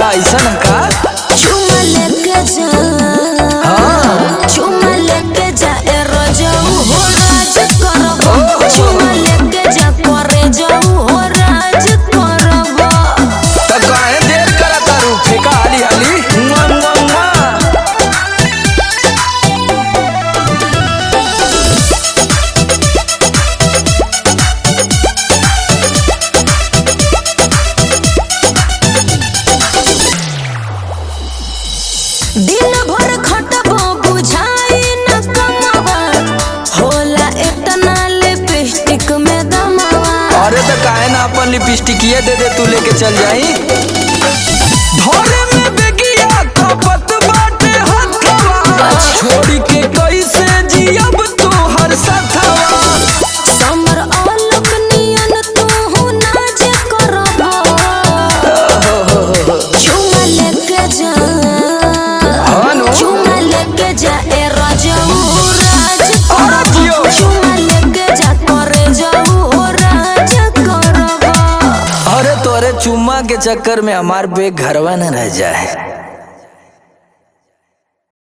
ऐसा न का चुमा लेके जा, चुमा लेके जा ए रजाऊ हो राज करबो। चुमा लेके जा करे जाऊ हो राज करबो। त काहे देर करत तारू फेका हाली हाली दिन भर खटबो बुझाई न कमावा, होला इतना लिपस्टिक में दमावा। अरे तो काहे ना अपन लिपस्टिकिया दे दे तू लेके चल जाई भोरे में बेगिया खपत बाटे हथवा छोड़ी के कैसे जियब तू हर साथवा समर आलोक नियन तू नाच करबो। चुमा लेके जा, चुमा लेके जा ए रजाऊ राज करबो। चुमा लेके जा करे जाऊ राज करबो। अरे तोरे चुम्मा के चक्कर में हमार बेग घरवा न रह जाए।